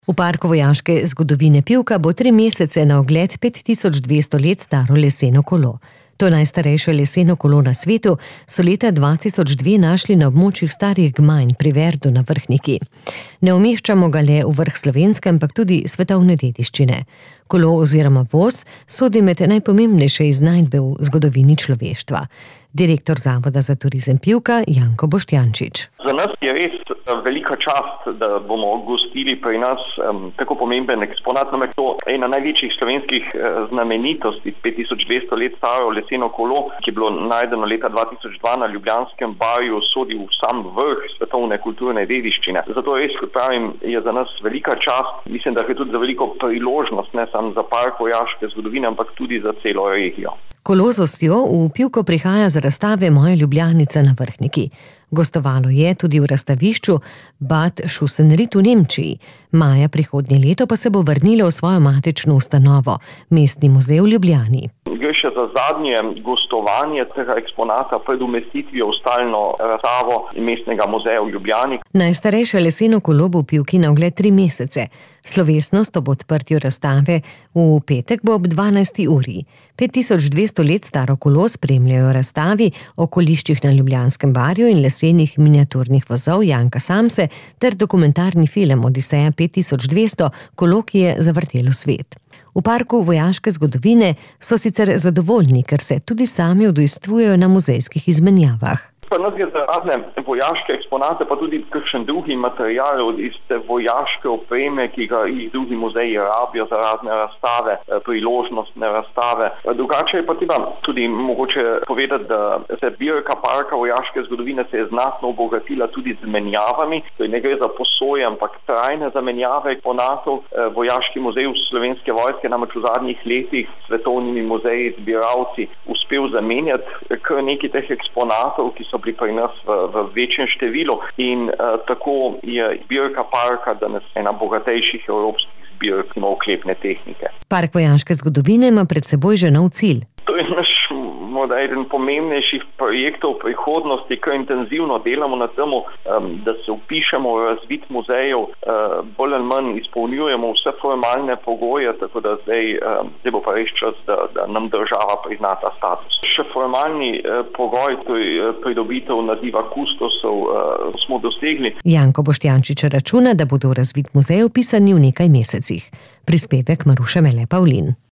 V parku vojaške zgodovine Pivka bo 3 mesece na ogled 5200 let staro leseno kolo. To najstarejše leseno kolo na svetu so leta 2002 našli na območjih starih gmajn pri Verdu na Vrhniki. Ne umeščamo ga le v vrh slovenske, ampak tudi svetovne dediščine. Kolo oziroma voz sodi med najpomembnejše iznajdbe v zgodovini človeštva. Direktor Zavoda za turizem Pivka Janko Boštjančič. Za nas je res velika čast, da bomo gostili pri nas tako pomemben eksponat. Namreč to je ena največjih slovenskih znamenitosti, 5200 let staro leseno kolo, ki je bilo najdeno leta 2002 na Ljubljanskem barju, sodi v sam vrh svetovne kulturne dediščine. Zato res, kot pravim, je za nas velika čast. Mislim, da je tudi za veliko priložnost, ne samo za park vojaške zgodovine, ampak tudi za celo regijo. Kolo z ostjo v Pivko prihaja z razstave Moja Ljubljanica na Vrhniki. Gostovalo je tudi v razstavišču Bad Schussenried v Nemčiji. Maja prihodnje leto pa se bo vrnilo v svojo matično ustanovo, Mestni muzej v Ljubljani. Gre še za zadnje gostovanje tega eksponata pred umestitvijo v stalno razstavo Mestnega muzeja v Ljubljani. Najstarejše leseno kolo bo v Pivki na ogled 3 mesece. Slovesnost ob odprtju razstave v petek bo ob 12. uri. 5200 let staro kolo spremljajo razstavi o koliščih na Ljubljanskem barju in lesenih miniaturnih vozov Janka Samse ter dokumentarni film Odiseja 5200, kolo, ki je zavrtelo svet. V parku vojaške zgodovine so sicer zadovoljni, ker se tudi sami udejstvujejo na muzejskih izmenjavah. Pa nas je za razne vojaške eksponate, pa tudi kakšen drugi material od iste vojaške opreme, ki ga jih drugi muzeji rabijo za razne razstave, priložnostne razstave. Drugače je pa treba tudi mogoče povedati, da se zbirka parka vojaške zgodovine se je znatno obogatila tudi z menjavami. To ne gre za posoje, ampak trajne zamenjave eksponatov. Vojaški muzej Slovenske vojske namreč v zadnjih letih s svetovnimi muzeji, zbiralci uspel zamenjati kar nekaj teh eksponatov, ki so bili pri nas v večjem številu in tako je zbirka parka danes ena bogatejših evropskih zbirk oklepne tehnike. Park vojaške zgodovine ima pred seboj že nov cilj. To je naš morda eden pomembnejših projektov v prihodnosti, ko intenzivno delamo na tem, da se vpišemo v razvid muzejev, bolj ali manj izpolnjujemo vse formalne pogoje, tako da zdaj bo pa res čas, da nam država prizna ta status. Še formalni pogoj, to je pridobitev naziva kustosov, smo dosegli. Janko Boštjančič računa, da bodo v razvid muzejev vpisani v nekaj mesecih. Prispevek Maruše Mele Pavlin.